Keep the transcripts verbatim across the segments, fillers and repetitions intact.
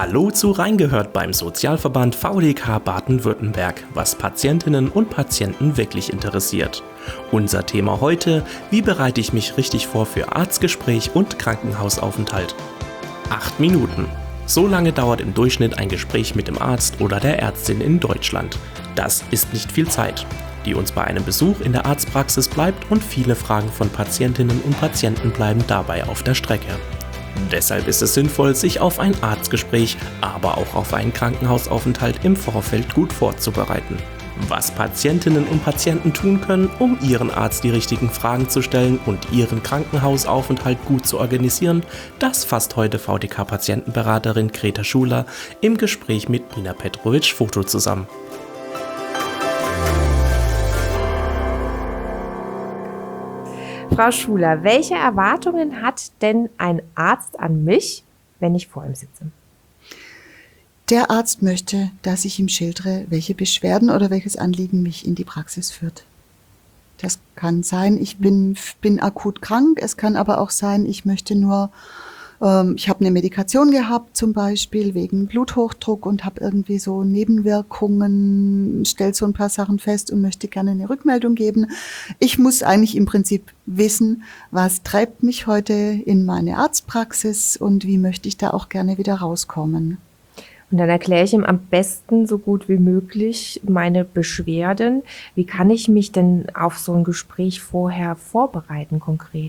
Hallo zu Reingehört beim Sozialverband V D K Baden-Württemberg, was Patientinnen und Patienten wirklich interessiert. Unser Thema heute: Wie bereite ich mich richtig vor für Arztgespräch und Krankenhausaufenthalt? Acht Minuten. So lange dauert im Durchschnitt ein Gespräch mit dem Arzt oder der Ärztin in Deutschland. Das ist nicht viel Zeit, die uns bei einem Besuch in der Arztpraxis bleibt, und viele Fragen von Patientinnen und Patienten bleiben dabei auf der Strecke. Deshalb ist es sinnvoll, sich auf ein Arztgespräch, aber auch auf einen Krankenhausaufenthalt im Vorfeld gut vorzubereiten. Was Patientinnen und Patienten tun können, um ihren Arzt die richtigen Fragen zu stellen und ihren Krankenhausaufenthalt gut zu organisieren, das fasst heute V D K-Patientenberaterin Greta Schuler im Gespräch mit Nina Petrovic-Foto zusammen. Frau Schuler, welche Erwartungen hat denn ein Arzt an mich, wenn ich vor ihm sitze? Der Arzt möchte, dass ich ihm schildere, welche Beschwerden oder welches Anliegen mich in die Praxis führt. Das kann sein, ich bin, bin akut krank, es kann aber auch sein, ich möchte nur, ähm, ich habe eine Medikation gehabt, zum Beispiel wegen Bluthochdruck, und habe irgendwie so Nebenwirkungen, stelle so ein paar Sachen fest und möchte gerne eine Rückmeldung geben. Ich muss eigentlich im Prinzip wissen, was treibt mich heute in meine Arztpraxis und wie möchte ich da auch gerne wieder rauskommen. Und dann erkläre ich ihm am besten so gut wie möglich meine Beschwerden. Wie kann ich mich denn auf so ein Gespräch vorher vorbereiten konkret?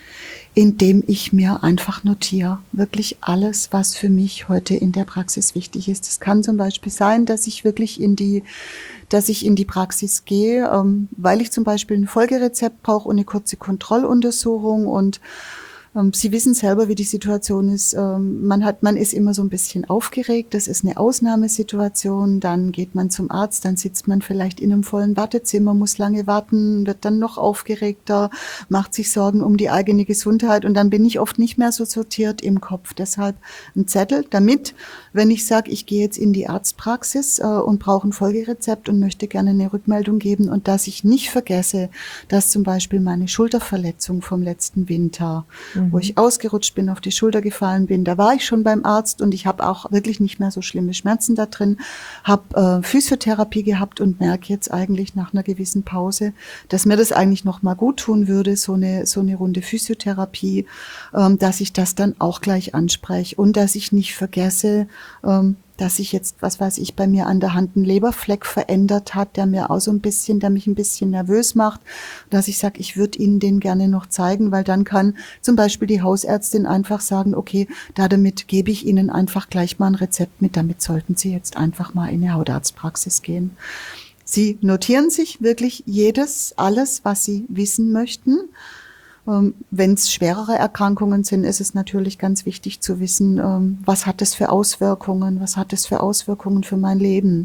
Indem ich mir einfach notiere, wirklich alles, was für mich heute in der Praxis wichtig ist. Es kann zum Beispiel sein, dass ich wirklich in die, dass ich in die Praxis gehe, ähm, weil ich zum Beispiel ein Folgerezept brauche und eine kurze Kontrolluntersuchung, und ähm, Sie wissen selber, wie die Situation ist. Ähm, man hat, man ist immer so ein bisschen aufgeregt. Das ist eine Ausnahmesituation. Dann geht man zum Arzt, dann sitzt man vielleicht in einem vollen Wartezimmer, muss lange warten, wird dann noch aufgeregter, macht sich Sorgen um die eigene Gesundheit, und dann bin ich oft nicht mehr so sortiert im Kopf. Deshalb ein Zettel, damit, wenn ich sage, ich gehe jetzt in die Arztpraxis äh, und brauche ein Folgerezept und möchte gerne eine Rückmeldung geben, und dass ich nicht vergesse, dass zum Beispiel meine Schulterverletzung vom letzten Winter, mhm. wo ich ausgerutscht bin, auf die Schulter gefallen bin, da war ich schon beim Arzt und ich habe auch wirklich nicht mehr so schlimme Schmerzen da drin, habe äh, Physiotherapie gehabt und merke jetzt eigentlich nach einer gewissen Pause, dass mir das eigentlich noch mal gut tun würde, so eine so eine Runde Physiotherapie, ähm, dass ich das dann auch gleich anspreche und dass ich nicht vergesse, ähm, dass sich jetzt, was weiß ich, bei mir an der Hand ein Leberfleck verändert hat, der mir auch so ein bisschen, der mich ein bisschen nervös macht, dass ich sage, ich würde Ihnen den gerne noch zeigen, weil dann kann zum Beispiel die Hausärztin einfach sagen, okay, da damit gebe ich Ihnen einfach gleich mal ein Rezept mit, damit sollten Sie jetzt einfach mal in eine Hautarztpraxis gehen. Sie notieren sich wirklich jedes, alles, was Sie wissen möchten. Wenn es schwerere Erkrankungen sind, ist es natürlich ganz wichtig zu wissen, was hat es für Auswirkungen, was hat es für Auswirkungen für mein Leben.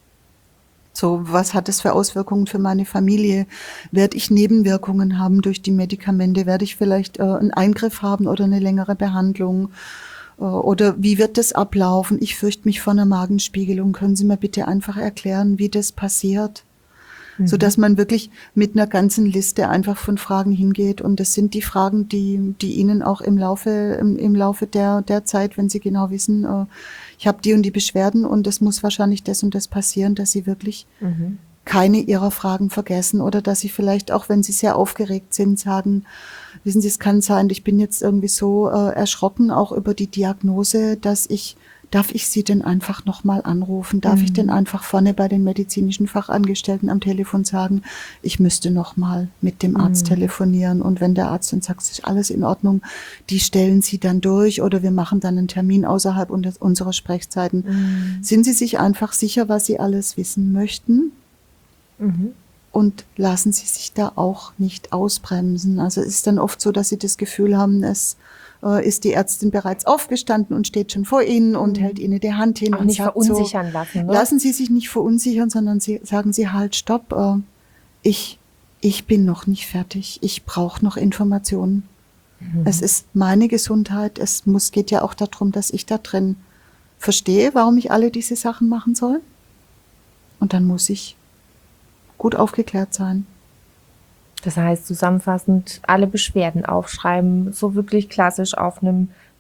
So, was hat es für Auswirkungen für meine Familie? Werde ich Nebenwirkungen haben durch die Medikamente? Werde ich vielleicht äh, einen Eingriff haben oder eine längere Behandlung? Äh, oder wie wird das ablaufen? Ich fürchte mich vor einer Magenspiegelung. Können Sie mir bitte einfach erklären, wie das passiert? Mhm. So dass man wirklich mit einer ganzen Liste einfach von Fragen hingeht. Und das sind die Fragen, die, die Ihnen auch im Laufe, im, im Laufe der, der Zeit, wenn Sie genau wissen, äh, ich habe die und die Beschwerden und es muss wahrscheinlich das und das passieren, dass Sie wirklich mhm. keine Ihrer Fragen vergessen, oder dass Sie vielleicht auch, wenn Sie sehr aufgeregt sind, sagen, wissen Sie, es kann sein, ich bin jetzt irgendwie so äh, erschrocken auch über die Diagnose, dass ich, darf ich Sie denn einfach nochmal anrufen? Darf mhm. ich denn einfach vorne bei den medizinischen Fachangestellten am Telefon sagen, ich müsste nochmal mit dem Arzt mhm. telefonieren? Und wenn der Arzt dann sagt, es ist alles in Ordnung, die stellen Sie dann durch oder wir machen dann einen Termin außerhalb unserer Sprechzeiten. Mhm. Sind Sie sich einfach sicher, was Sie alles wissen möchten? Mhm. Und lassen Sie sich da auch nicht ausbremsen. Also es ist dann oft so, dass Sie das Gefühl haben, es ist die Ärztin bereits aufgestanden und steht schon vor Ihnen und mhm. hält Ihnen die Hand hin. Auch und nicht sagt verunsichern so, lassen. Ne? Lassen Sie sich nicht verunsichern, sondern Sie, sagen Sie halt, stopp, äh, ich, ich bin noch nicht fertig, ich brauche noch Informationen. Mhm. Es ist meine Gesundheit, es muss, geht ja auch darum, dass ich da drin verstehe, warum ich alle diese Sachen machen soll. Und dann muss ich gut aufgeklärt sein. Das heißt, zusammenfassend alle Beschwerden aufschreiben, so wirklich klassisch auf einem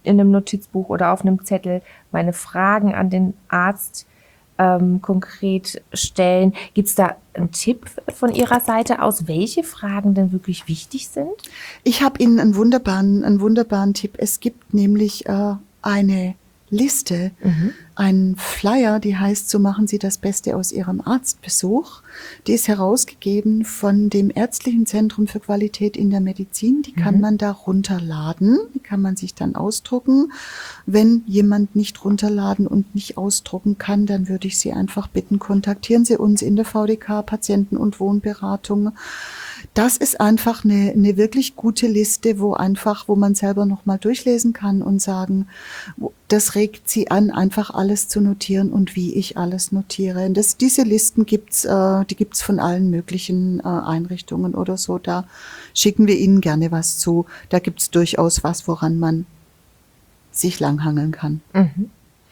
in einem Notizbuch oder auf einem Zettel meine Fragen an den Arzt ähm, konkret stellen. Gibt es da einen Tipp von Ihrer Seite aus, welche Fragen denn wirklich wichtig sind? Ich habe Ihnen einen wunderbaren, einen wunderbaren Tipp. Es gibt nämlich äh, eine Liste, mhm. einen Flyer, die heißt, so machen Sie das Beste aus Ihrem Arztbesuch. Die ist herausgegeben von dem Ärztlichen Zentrum für Qualität in der Medizin. Die kann mhm. man da runterladen, die kann man sich dann ausdrucken. Wenn jemand nicht runterladen und nicht ausdrucken kann, dann würde ich Sie einfach bitten, kontaktieren Sie uns in der V D K Patienten- und Wohnberatung. Das ist einfach eine, eine wirklich gute Liste, wo einfach, wo man selber nochmal durchlesen kann und sagen, das regt Sie an, einfach alles zu notieren und wie ich alles notiere. Und das, diese Listen gibt's, äh, die gibt's von allen möglichen äh, Einrichtungen oder so. Da schicken wir Ihnen gerne was zu. Da gibt's durchaus was, woran man sich langhangeln kann. Mhm.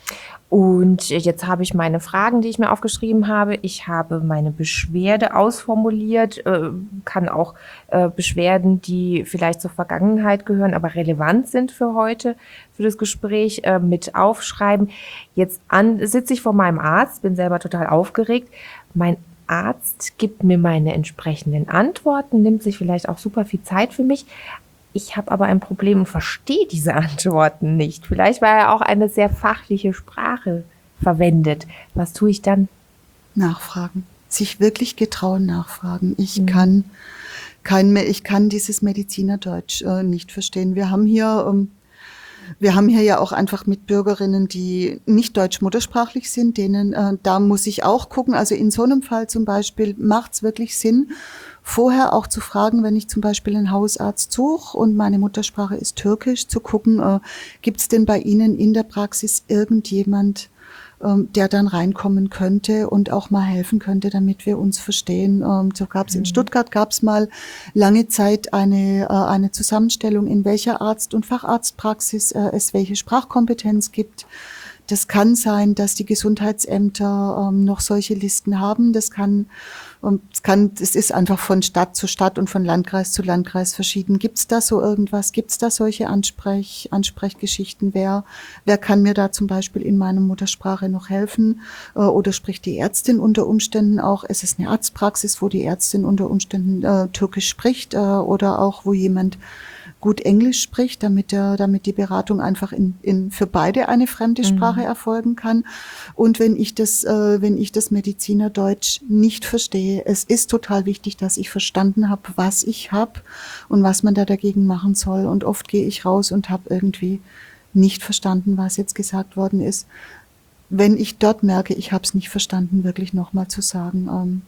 Und jetzt habe ich meine Fragen, die ich mir aufgeschrieben habe. Ich habe meine Beschwerde ausformuliert, äh, kann auch äh, Beschwerden, die vielleicht zur Vergangenheit gehören, aber relevant sind für heute, für das Gespräch, äh, mit aufschreiben. Jetzt an, sitze ich vor meinem Arzt, bin selber total aufgeregt. Mein Arzt gibt mir meine entsprechenden Antworten, nimmt sich vielleicht auch super viel Zeit für mich. Ich habe aber ein Problem und verstehe diese Antworten nicht. Vielleicht, weil er auch eine sehr fachliche Sprache verwendet. Was tue ich dann? Nachfragen. Sich wirklich getrauen, nachfragen. Ich mhm. kann kein mehr, ich kann dieses Medizinerdeutsch äh, nicht verstehen. Wir haben hier, ähm, wir haben hier ja auch einfach Mitbürgerinnen, die nicht deutsch-muttersprachlich sind, denen, äh, da muss ich auch gucken. Also in so einem Fall zum Beispiel macht es wirklich Sinn, vorher auch zu fragen, wenn ich zum Beispiel einen Hausarzt suche und meine Muttersprache ist Türkisch, zu gucken, äh, gibt es denn bei Ihnen in der Praxis irgendjemand, ähm, der dann reinkommen könnte und auch mal helfen könnte, damit wir uns verstehen. Ähm, so gab es mhm. in Stuttgart gab es mal lange Zeit eine, äh, eine Zusammenstellung, in welcher Arzt- und Facharztpraxis äh, es welche Sprachkompetenz gibt. Das kann sein, dass die Gesundheitsämter ähm, noch solche Listen haben. Das kann, ähm, es kann, es ist einfach von Stadt zu Stadt und von Landkreis zu Landkreis verschieden. Gibt es da so irgendwas? Gibt es da solche Ansprech, Ansprechgeschichten? Wer, wer kann mir da zum Beispiel in meiner Muttersprache noch helfen? Äh, oder spricht die Ärztin unter Umständen auch? Es ist eine Arztpraxis, wo die Ärztin unter Umständen äh, Türkisch spricht äh, oder auch wo jemand gut Englisch spricht, damit der, damit die Beratung einfach in, in für beide eine fremde Sprache mhm. erfolgen kann. Und wenn ich das, äh, wenn ich das Medizinerdeutsch nicht verstehe, es ist total wichtig, dass ich verstanden habe, was ich habe und was man da dagegen machen soll. Und oft gehe ich raus und habe irgendwie nicht verstanden, was jetzt gesagt worden ist. Wenn ich dort merke, ich habe es nicht verstanden, wirklich nochmal zu sagen, ähm,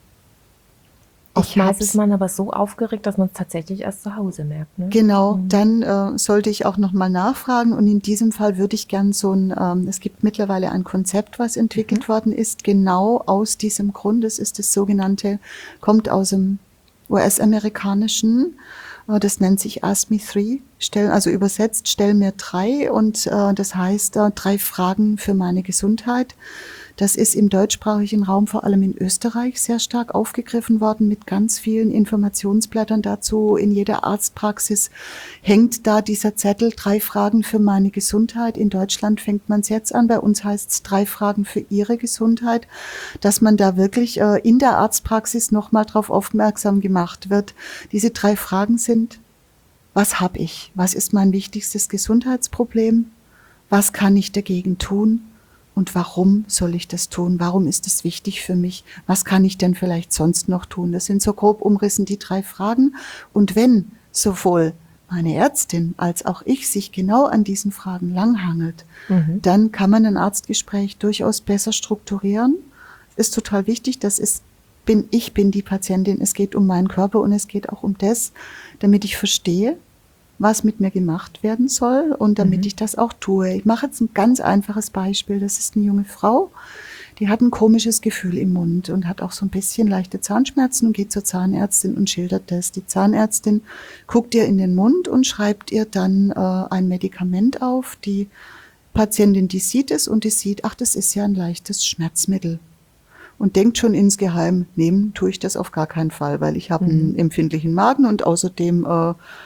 Oftmals ist man aber so aufgeregt, dass man es tatsächlich erst zu Hause merkt. Ne? Genau, mhm. dann äh, sollte ich auch nochmal nachfragen und in diesem Fall würde ich gern so ein, ähm, es gibt mittlerweile ein Konzept, was entwickelt mhm. worden ist, genau aus diesem Grund. Es ist das sogenannte, kommt aus dem U S-amerikanischen, äh, das nennt sich Ask Me Three, stell, also übersetzt, stell mir drei und äh, das heißt äh, drei Fragen für meine Gesundheit. Das ist im deutschsprachigen Raum, vor allem in Österreich, sehr stark aufgegriffen worden mit ganz vielen Informationsblättern dazu. In jeder Arztpraxis hängt da dieser Zettel, drei Fragen für meine Gesundheit. In Deutschland fängt man es jetzt an. Bei uns heißt es drei Fragen für Ihre Gesundheit, dass man da wirklich äh, in der Arztpraxis nochmal drauf aufmerksam gemacht wird. Diese drei Fragen sind, was habe ich? Was ist mein wichtigstes Gesundheitsproblem? Was kann ich dagegen tun? Und warum soll ich das tun? Warum ist es wichtig für mich? Was kann ich denn vielleicht sonst noch tun? Das sind so grob umrissen die drei Fragen. Und wenn sowohl meine Ärztin als auch ich sich genau an diesen Fragen langhangelt, mhm. dann kann man ein Arztgespräch durchaus besser strukturieren. Ist total wichtig, das ist, bin, ich bin die Patientin. Es geht um meinen Körper und es geht auch um das, damit ich verstehe, was mit mir gemacht werden soll und damit mhm. ich das auch tue. Ich mache jetzt ein ganz einfaches Beispiel. Das ist eine junge Frau, die hat ein komisches Gefühl im Mund und hat auch so ein bisschen leichte Zahnschmerzen und geht zur Zahnärztin und schildert das. Die Zahnärztin guckt ihr in den Mund und schreibt ihr dann äh, ein Medikament auf. Die Patientin, die sieht es und die sieht, ach, das ist ja ein leichtes Schmerzmittel. Und denkt schon insgeheim, nehmen tue ich das auf gar keinen Fall, weil ich habe mhm. einen empfindlichen Magen und außerdem äh,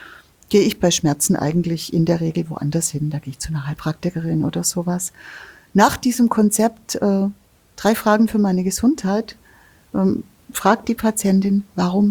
gehe ich bei Schmerzen eigentlich in der Regel woanders hin. Da gehe ich zu einer Heilpraktikerin oder sowas. Nach diesem Konzept, äh, drei Fragen für meine Gesundheit, ähm, fragt die Patientin, warum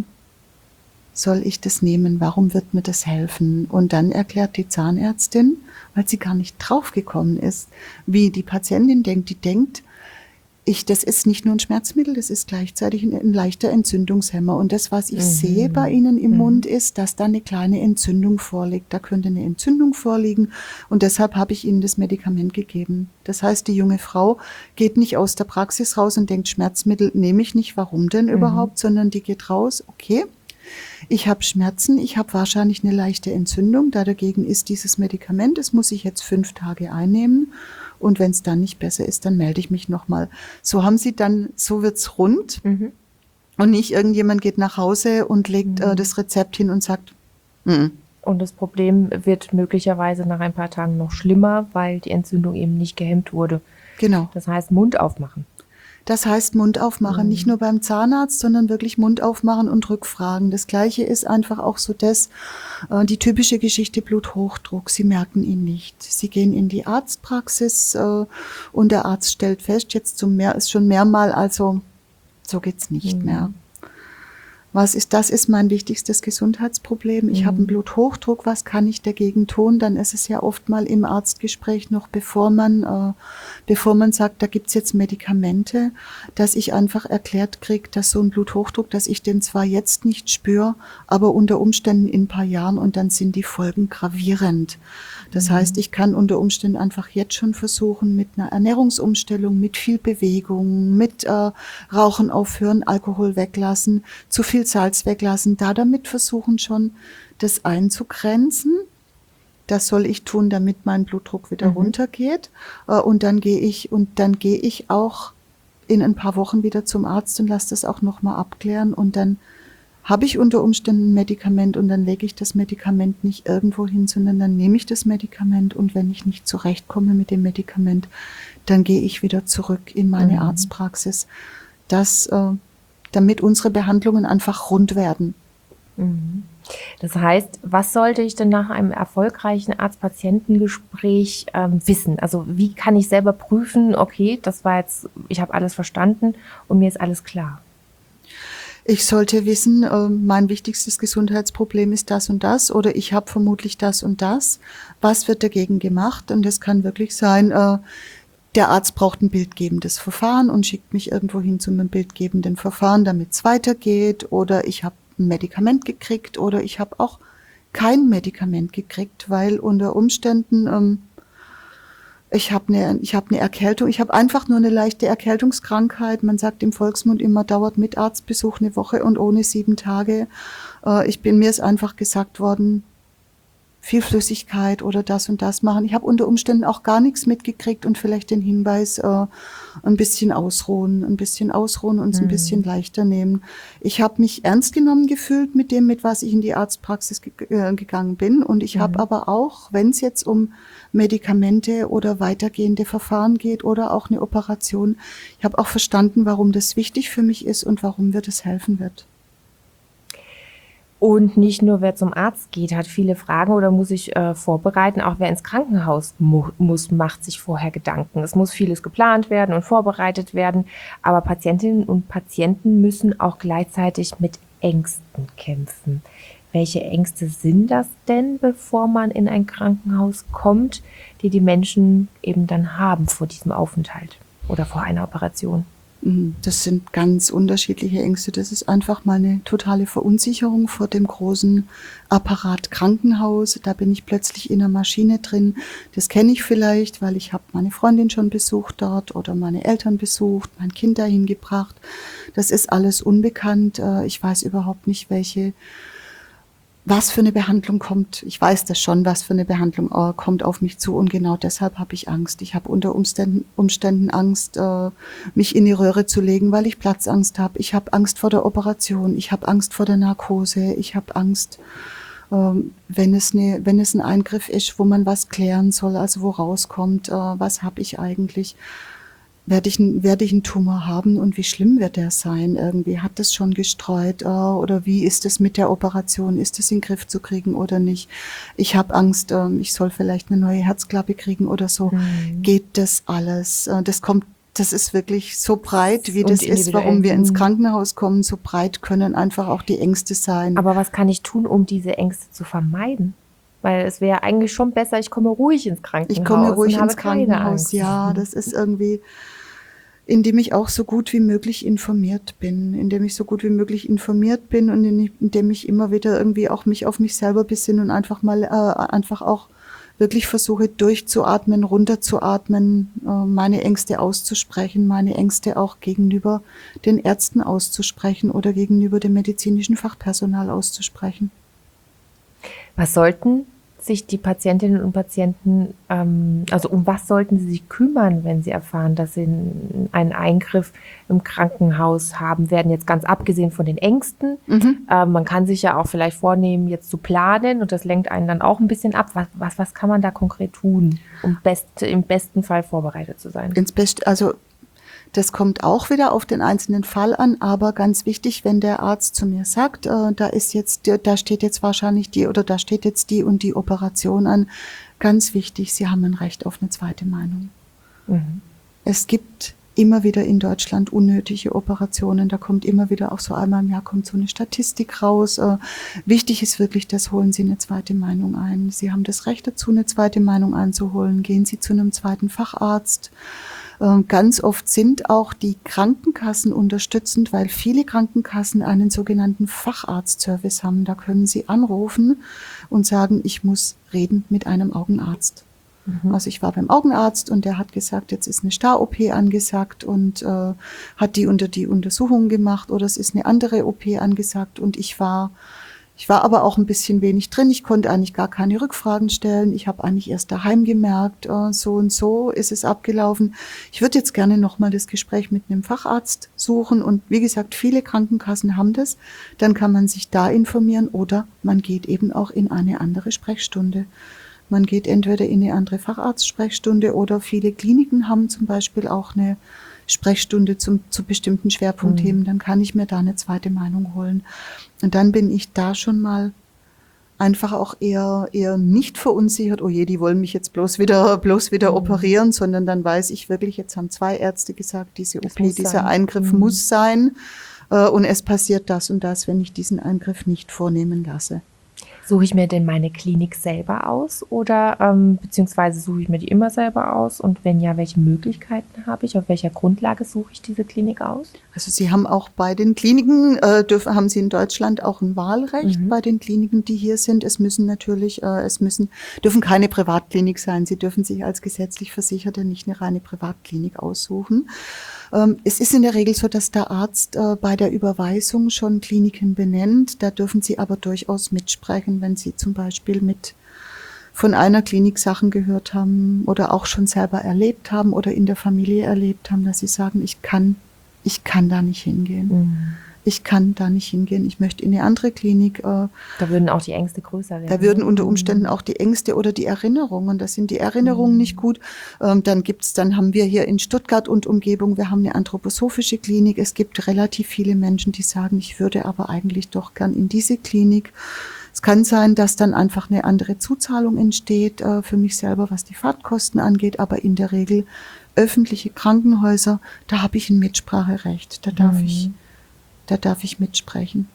soll ich das nehmen? Warum wird mir das helfen? Und dann erklärt die Zahnärztin, weil sie gar nicht draufgekommen ist, wie die Patientin denkt. Die denkt, ich, das ist nicht nur ein Schmerzmittel, das ist gleichzeitig ein, ein leichter Entzündungshemmer. Und das, was ich mhm. sehe bei Ihnen im mhm. Mund, ist, dass da eine kleine Entzündung vorliegt. Da könnte eine Entzündung vorliegen. Und deshalb habe ich Ihnen das Medikament gegeben. Das heißt, die junge Frau geht nicht aus der Praxis raus und denkt, Schmerzmittel nehme ich nicht, warum denn mhm. überhaupt, sondern die geht raus, okay, ich habe Schmerzen, ich habe wahrscheinlich eine leichte Entzündung, da dagegen ist dieses Medikament, das muss ich jetzt fünf Tage einnehmen und wenn es dann nicht besser ist, dann melde ich mich nochmal. So haben sie dann, so wird's rund mhm. und nicht irgendjemand geht nach Hause und legt mhm. äh, das Rezept hin und sagt, mm. Und das Problem wird möglicherweise nach ein paar Tagen noch schlimmer, weil die Entzündung eben nicht gehemmt wurde. Genau. Das heißt, Mund aufmachen. Das heißt Mund aufmachen, mhm. nicht nur beim Zahnarzt, sondern wirklich Mund aufmachen und rückfragen. Das Gleiche ist einfach auch so das, äh, die typische Geschichte Bluthochdruck. Sie merken ihn nicht. Sie gehen in die Arztpraxis äh, und der Arzt stellt fest, jetzt zum mehr, ist schon mehrmal, also so geht's nicht mhm. mehr. Was ist, das ist mein wichtigstes Gesundheitsproblem. Ich mhm. habe einen Bluthochdruck, was kann ich dagegen tun? Dann ist es ja oft mal im Arztgespräch noch, bevor man, äh, bevor man sagt, da gibt's jetzt Medikamente, dass ich einfach erklärt kriege, dass so ein Bluthochdruck, dass ich den zwar jetzt nicht spüre, aber unter Umständen in ein paar Jahren und dann sind die Folgen gravierend. Das mhm. heißt, ich kann unter Umständen einfach jetzt schon versuchen, mit einer Ernährungsumstellung, mit viel Bewegung, mit äh, Rauchen aufhören, Alkohol weglassen, zu viel Salz weglassen, da damit versuchen schon, das einzugrenzen. Das soll ich tun, damit mein Blutdruck wieder mhm. runtergeht. Und dann gehe ich, und dann gehe ich auch in ein paar Wochen wieder zum Arzt und lasse das auch nochmal abklären. Und dann habe ich unter Umständen ein Medikament und dann lege ich das Medikament nicht irgendwo hin, sondern dann nehme ich das Medikament und wenn ich nicht zurechtkomme mit dem Medikament, dann gehe ich wieder zurück in meine mhm. Arztpraxis. Das äh, damit unsere Behandlungen einfach rund werden. Das heißt, was sollte ich denn nach einem erfolgreichen Arzt-Patienten-Gespräch ähm, wissen? Also wie kann ich selber prüfen, okay, das war jetzt, ich habe alles verstanden und mir ist alles klar? Ich sollte wissen, äh, mein wichtigstes Gesundheitsproblem ist das und das oder ich habe vermutlich das und das. Was wird dagegen gemacht? Und das kann wirklich sein, äh, der Arzt braucht ein bildgebendes Verfahren und schickt mich irgendwo hin zu einem bildgebenden Verfahren, damit es weitergeht. Oder ich habe ein Medikament gekriegt oder ich habe auch kein Medikament gekriegt, weil unter Umständen ähm, ich habe eine ich habe eine Erkältung, ich habe einfach nur eine leichte Erkältungskrankheit. Man sagt im Volksmund immer, dauert mit Arztbesuch eine Woche und ohne sieben Tage. Äh, ich bin mir ist einfach gesagt worden, viel Flüssigkeit oder das und das machen. Ich habe unter Umständen auch gar nichts mitgekriegt und vielleicht den Hinweis, äh, ein bisschen ausruhen, ein bisschen ausruhen und es mhm. ein bisschen leichter nehmen. Ich habe mich ernst genommen gefühlt mit dem, mit was ich in die Arztpraxis ge äh, gegangen bin und ich mhm. habe aber auch, wenn es jetzt um Medikamente oder weitergehende Verfahren geht oder auch eine Operation, ich habe auch verstanden, warum das wichtig für mich ist und warum mir das helfen wird. Und nicht nur wer zum Arzt geht, hat viele Fragen oder muss sich äh, vorbereiten. Auch wer ins Krankenhaus mu muss, macht sich vorher Gedanken. Es muss vieles geplant werden und vorbereitet werden. Aber Patientinnen und Patienten müssen auch gleichzeitig mit Ängsten kämpfen. Welche Ängste sind das denn, bevor man in ein Krankenhaus kommt, die die Menschen eben dann haben vor diesem Aufenthalt oder vor einer Operation? Das sind ganz unterschiedliche Ängste. Das ist einfach mal eine totale Verunsicherung vor dem großen Apparat Krankenhaus. Da bin ich plötzlich in einer Maschine drin. Das kenne ich vielleicht, weil ich habe meine Freundin schon besucht dort oder meine Eltern besucht, mein Kind dahin gebracht. Das ist alles unbekannt. Ich weiß überhaupt nicht, welche was für eine Behandlung kommt. Ich weiß das schon, was für eine Behandlung äh, kommt auf mich zu und genau deshalb habe ich Angst. Ich habe unter Umständen, Umständen Angst, äh, mich in die Röhre zu legen, weil ich Platzangst habe. Ich habe Angst vor der Operation, ich habe Angst vor der Narkose, ich habe Angst, ähm, wenn es eine, wenn es ein Eingriff ist, wo man was klären soll, also wo rauskommt, äh, was habe ich eigentlich. werde ich, n- werde ich einen Tumor haben und wie schlimm wird der sein? Irgendwie hat das schon gestreut äh, oder wie ist es mit der Operation? Ist es in den Griff zu kriegen oder nicht? Ich habe Angst, ähm, ich soll vielleicht eine neue Herzklappe kriegen oder so. Mhm. Geht das alles? Äh, das kommt, das ist wirklich so breit, wie Und das ist, individuell. warum wir ins Mhm. Krankenhaus kommen. So breit können einfach auch die Ängste sein. Aber was kann ich tun, um diese Ängste zu vermeiden? Weil es wäre eigentlich schon besser, ich komme ruhig ins Krankenhaus Ich komme ruhig und habe ins keine Krankenhaus, Angst. ja, das ist irgendwie, indem ich auch so gut wie möglich informiert bin, indem ich so gut wie möglich informiert bin und in- indem ich immer wieder irgendwie auch mich auf mich selber besinne und einfach mal äh, einfach auch wirklich versuche durchzuatmen, runterzuatmen, äh, meine Ängste auszusprechen, meine Ängste auch gegenüber den Ärzten auszusprechen oder gegenüber dem medizinischen Fachpersonal auszusprechen. Was sollten sich die Patientinnen und Patienten, ähm, also um was sollten sie sich kümmern, wenn sie erfahren, dass sie n- einen Eingriff im Krankenhaus haben werden, jetzt ganz abgesehen von den Ängsten. Ähm, man kann sich ja auch vielleicht vornehmen, jetzt zu planen und das lenkt einen dann auch ein bisschen ab. Was, was, was kann man da konkret tun, um best, im besten Fall vorbereitet zu sein? Ins Best, also das kommt auch wieder auf den einzelnen Fall an, aber ganz wichtig, wenn der Arzt zu mir sagt, äh, da ist jetzt, da steht jetzt wahrscheinlich die oder da steht jetzt die und die Operation an, ganz wichtig, Sie haben ein Recht auf eine zweite Meinung. Mhm. Es gibt immer wieder in Deutschland unnötige Operationen, da kommt immer wieder auch so einmal im Jahr kommt so eine Statistik raus. Äh, wichtig ist wirklich, das holen Sie eine zweite Meinung ein. Sie haben das Recht dazu, eine zweite Meinung einzuholen. Gehen Sie zu einem zweiten Facharzt. Ähm, Ganz oft sind auch die Krankenkassen unterstützend, weil viele Krankenkassen einen sogenannten Facharztservice haben. Da können Sie anrufen und sagen, ich muss reden mit einem Augenarzt. Also ich war beim Augenarzt und der hat gesagt, jetzt ist eine Star-O P angesagt und äh, hat die unter die Untersuchung gemacht oder es ist eine andere O P angesagt und ich war Ich war aber auch ein bisschen wenig drin. Ich konnte eigentlich gar keine Rückfragen stellen. Ich habe eigentlich erst daheim gemerkt, äh, so und so ist es abgelaufen. Ich würde jetzt gerne nochmal das Gespräch mit einem Facharzt suchen. Und wie gesagt, viele Krankenkassen haben das. Dann kann man sich da informieren oder man geht eben auch in eine andere Sprechstunde. Man geht entweder in eine andere Facharztsprechstunde oder viele Kliniken haben zum Beispiel auch eine Sprechstunde zum, zu bestimmten Schwerpunktthemen, dann kann ich mir da eine zweite Meinung holen. Und dann bin ich da schon mal einfach auch eher, eher nicht verunsichert, oh je, die wollen mich jetzt bloß wieder, bloß wieder Mhm. operieren, sondern dann weiß ich wirklich, jetzt haben zwei Ärzte gesagt, diese Das O P, muss dieser sein. Eingriff Mhm. muss sein. Äh, und es passiert das und das, wenn ich diesen Eingriff nicht vornehmen lasse. Suche ich mir denn meine Klinik selber aus oder ähm, beziehungsweise suche ich mir die immer selber aus? Und wenn ja, welche Möglichkeiten habe ich? Auf welcher Grundlage suche ich diese Klinik aus? Also Sie haben auch bei den Kliniken, äh, dürfen, haben Sie in Deutschland auch ein Wahlrecht Mhm. bei den Kliniken, die hier sind. Es müssen natürlich, äh, es müssen, dürfen keine Privatklinik sein. Sie dürfen sich als gesetzlich Versicherte nicht eine reine Privatklinik aussuchen. Ähm, es ist in der Regel so, dass der Arzt äh, bei der Überweisung schon Kliniken benennt. Da dürfen Sie aber durchaus mitsprechen, wenn Sie zum Beispiel mit von einer Klinik Sachen gehört haben oder auch schon selber erlebt haben oder in der Familie erlebt haben, dass Sie sagen, ich kann, ich kann da nicht hingehen. Mhm. Ich kann da nicht hingehen. Ich möchte in eine andere Klinik. Äh, Da würden auch die Ängste größer werden. da würden ne? unter Umständen auch die Ängste oder die Erinnerungen, das sind die Erinnerungen Mhm. nicht gut. Ähm, dann gibt's, dann haben wir hier in Stuttgart und Umgebung, wir haben eine anthroposophische Klinik. Es gibt relativ viele Menschen, die sagen, ich würde aber eigentlich doch gern in diese Klinik. Es kann sein, dass dann einfach eine andere Zuzahlung entsteht äh, für mich selber, was die Fahrtkosten angeht, aber in der Regel öffentliche Krankenhäuser, da habe ich ein Mitspracherecht. Da darf Mhm. ich, da darf ich mitsprechen.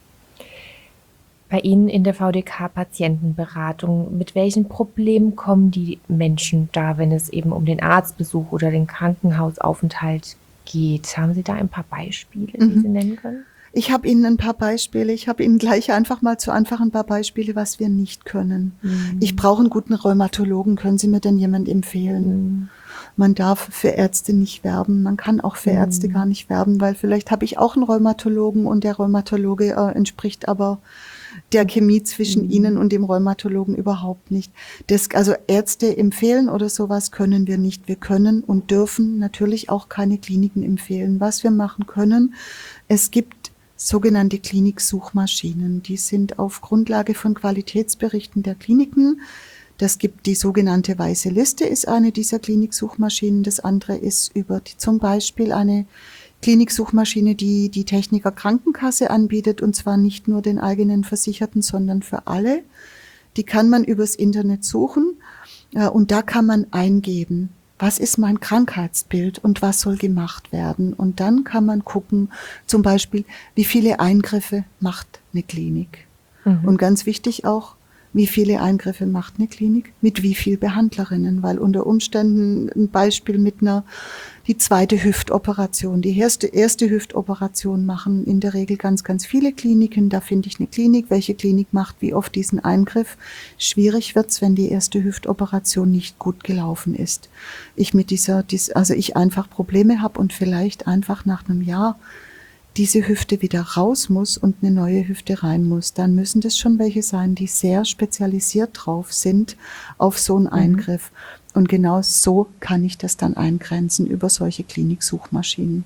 Bei Ihnen in der V D K-Patientenberatung, mit welchen Problemen kommen die Menschen da, wenn es eben um den Arztbesuch oder den Krankenhausaufenthalt geht? Haben Sie da ein paar Beispiele, die Mhm. Sie nennen können? Ich habe Ihnen ein paar Beispiele. Ich habe Ihnen gleich einfach mal zu Anfang ein paar Beispiele, was wir nicht können. Mhm. Ich brauche einen guten Rheumatologen. Können Sie mir denn jemand empfehlen? Mhm. Man darf für Ärzte nicht werben. Man kann auch für Mhm. Ärzte gar nicht werben, weil vielleicht habe ich auch einen Rheumatologen und der Rheumatologe äh, entspricht aber der Chemie zwischen Mhm. Ihnen und dem Rheumatologen überhaupt nicht. Das, also Ärzte empfehlen oder sowas können wir nicht. Wir können und dürfen natürlich auch keine Kliniken empfehlen. Was wir machen können, es gibt sogenannte Kliniksuchmaschinen. Die sind auf Grundlage von Qualitätsberichten der Kliniken. Das gibt die sogenannte Weiße Liste, ist eine dieser Kliniksuchmaschinen. Das andere ist über die, zum Beispiel eine Kliniksuchmaschine, die die Techniker Krankenkasse anbietet, und zwar nicht nur den eigenen Versicherten, sondern für alle. Die kann man übers Internet suchen, und da kann man eingeben, was ist mein Krankheitsbild und was soll gemacht werden. Und dann kann man gucken, zum Beispiel, wie viele Eingriffe macht eine Klinik. Mhm. Und ganz wichtig auch, wie viele Eingriffe macht eine Klinik, mit wie viel Behandlerinnen, weil unter Umständen ein Beispiel mit einer, die zweite Hüftoperation, die erste, erste Hüftoperation machen in der Regel ganz, ganz viele Kliniken. Da finde ich eine Klinik, welche Klinik macht wie oft diesen Eingriff. Schwierig wird's, wenn die erste Hüftoperation nicht gut gelaufen ist. Ich mit dieser, also ich einfach Probleme habe und vielleicht einfach nach einem Jahr diese Hüfte wieder raus muss und eine neue Hüfte rein muss, dann müssen das schon welche sein, die sehr spezialisiert drauf sind auf so einen Eingriff. Mhm. Und genau so kann ich das dann eingrenzen über solche Kliniksuchmaschinen.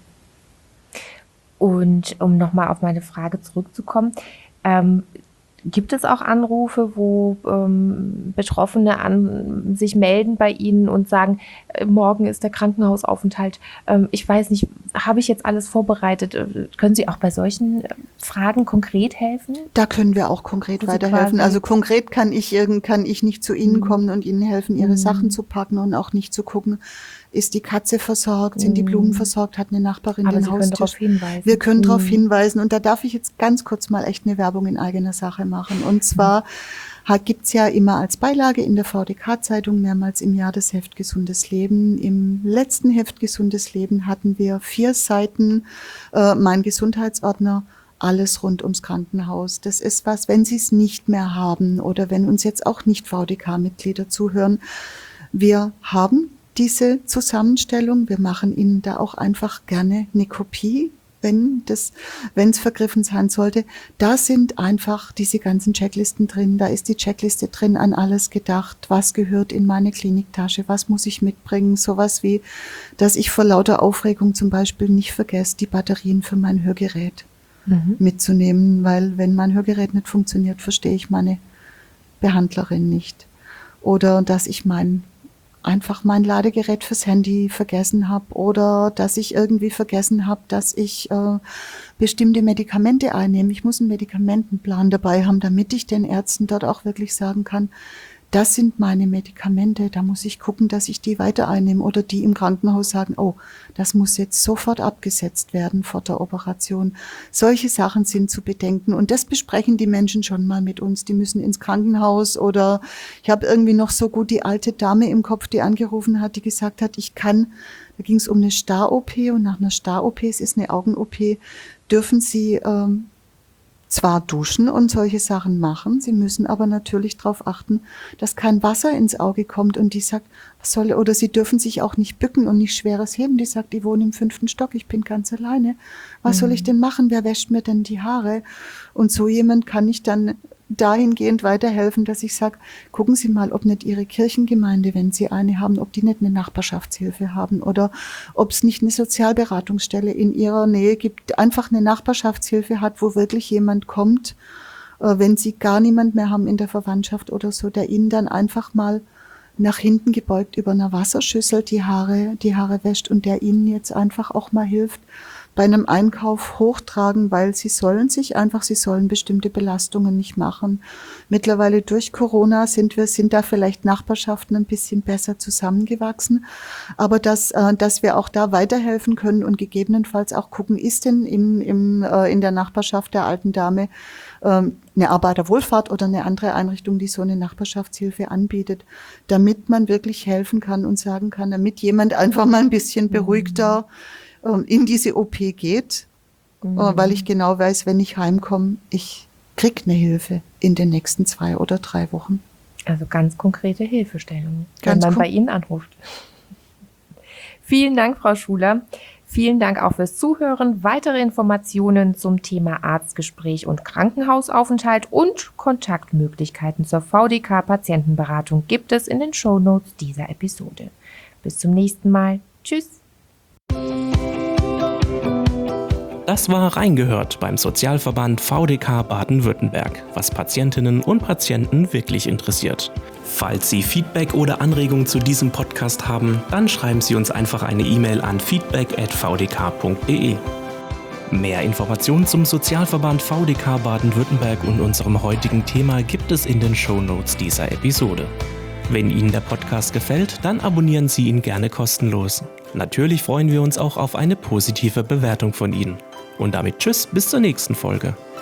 Und um nochmal auf meine Frage zurückzukommen, ähm, gibt es auch Anrufe, wo ähm, Betroffene an, sich melden bei Ihnen und sagen, äh, morgen ist der Krankenhausaufenthalt, ähm, ich weiß nicht, habe ich jetzt alles vorbereitet? Äh, können Sie auch bei solchen äh, Fragen konkret helfen? Da können wir auch konkret weiterhelfen. Also konkret kann ich, kann ich nicht zu Ihnen mhm. kommen und Ihnen helfen, Ihre mhm. Sachen zu packen und auch nicht zu gucken, ist die Katze versorgt, sind die Blumen versorgt, hat eine Nachbarin Aber den Sie Haustisch. können darauf hinweisen. Wir können mhm. darauf hinweisen, und da darf ich jetzt ganz kurz mal echt eine Werbung in eigener Sache machen. Und zwar mhm. gibt's ja immer als Beilage in der V D K-Zeitung mehrmals im Jahr das Heft Gesundes Leben. Im letzten Heft Gesundes Leben hatten wir vier Seiten, äh, mein Gesundheitsordner, alles rund ums Krankenhaus. Das ist was, wenn Sie es nicht mehr haben oder wenn uns jetzt auch nicht V D K-Mitglieder zuhören, wir haben diese Zusammenstellung. Wir machen Ihnen da auch einfach gerne eine Kopie, wenn das, wenn es vergriffen sein sollte. Da sind einfach diese ganzen Checklisten drin. Da ist die Checkliste drin, an alles gedacht. Was gehört in meine Kliniktasche? Was muss ich mitbringen? Sowas wie, dass ich vor lauter Aufregung zum Beispiel nicht vergesse, die Batterien für mein Hörgerät mhm. mitzunehmen, weil wenn mein Hörgerät nicht funktioniert, verstehe ich meine Behandlerin nicht. Oder dass ich mein einfach mein Ladegerät fürs Handy vergessen habe oder dass ich irgendwie vergessen habe, dass ich äh, bestimmte Medikamente einnehme. Ich muss einen Medikamentenplan dabei haben, damit ich den Ärzten dort auch wirklich sagen kann, das sind meine Medikamente, da muss ich gucken, dass ich die weiter einnehme, oder die im Krankenhaus sagen, oh, das muss jetzt sofort abgesetzt werden vor der Operation. Solche Sachen sind zu bedenken, und das besprechen die Menschen schon mal mit uns. Die müssen ins Krankenhaus, oder ich habe irgendwie noch so gut die alte Dame im Kopf, die angerufen hat, die gesagt hat, ich kann, da ging es um eine Star-O P, und nach einer Star-O P, es ist eine Augen-O P, dürfen Sie ähm, zwar duschen und solche Sachen machen, sie müssen aber natürlich darauf achten, dass kein Wasser ins Auge kommt, und die sagt, was soll, oder sie dürfen sich auch nicht bücken und nicht Schweres heben, die sagt, ich wohne im fünften Stock, ich bin ganz alleine, was mhm. soll ich denn machen, wer wäscht mir denn die Haare? Und so jemand kann ich dann dahingehend weiterhelfen, dass ich sage, gucken Sie mal, ob nicht Ihre Kirchengemeinde, wenn Sie eine haben, ob die nicht eine Nachbarschaftshilfe haben, oder ob es nicht eine Sozialberatungsstelle in Ihrer Nähe gibt, einfach eine Nachbarschaftshilfe hat, wo wirklich jemand kommt, äh, wenn Sie gar niemand mehr haben in der Verwandtschaft oder so, der Ihnen dann einfach mal nach hinten gebeugt über einer Wasserschüssel die Haare, die Haare wäscht, und der Ihnen jetzt einfach auch mal hilft, bei einem Einkauf hochtragen, weil sie sollen sich einfach, sie sollen bestimmte Belastungen nicht machen. Mittlerweile durch Corona sind wir, sind da vielleicht Nachbarschaften ein bisschen besser zusammengewachsen, aber dass, äh, dass wir auch da weiterhelfen können und gegebenenfalls auch gucken, ist denn im, im, äh, in der Nachbarschaft der alten Dame ähm, eine Arbeiterwohlfahrt oder eine andere Einrichtung, die so eine Nachbarschaftshilfe anbietet, damit man wirklich helfen kann und sagen kann, damit jemand einfach mal ein bisschen beruhigter mhm. in diese O P geht, mhm. weil ich genau weiß, wenn ich heimkomme, ich krieg eine Hilfe in den nächsten zwei oder drei Wochen. Also ganz konkrete Hilfestellungen, wenn man bei Ihnen anruft. Vielen Dank, Frau Schuler. Vielen Dank auch fürs Zuhören. Weitere Informationen zum Thema Arztgespräch und Krankenhausaufenthalt und Kontaktmöglichkeiten zur V D K-Patientenberatung gibt es in den Shownotes dieser Episode. Bis zum nächsten Mal. Tschüss. Das war Reingehört beim Sozialverband V D K Baden-Württemberg, was Patientinnen und Patienten wirklich interessiert. Falls Sie Feedback oder Anregungen zu diesem Podcast haben, dann schreiben Sie uns einfach eine E-Mail an feedback at v d k punkt d e. Mehr Informationen zum Sozialverband V D K Baden-Württemberg und unserem heutigen Thema gibt es in den Shownotes dieser Episode. Wenn Ihnen der Podcast gefällt, dann abonnieren Sie ihn gerne kostenlos. Natürlich freuen wir uns auch auf eine positive Bewertung von Ihnen. Und damit tschüss, bis zur nächsten Folge.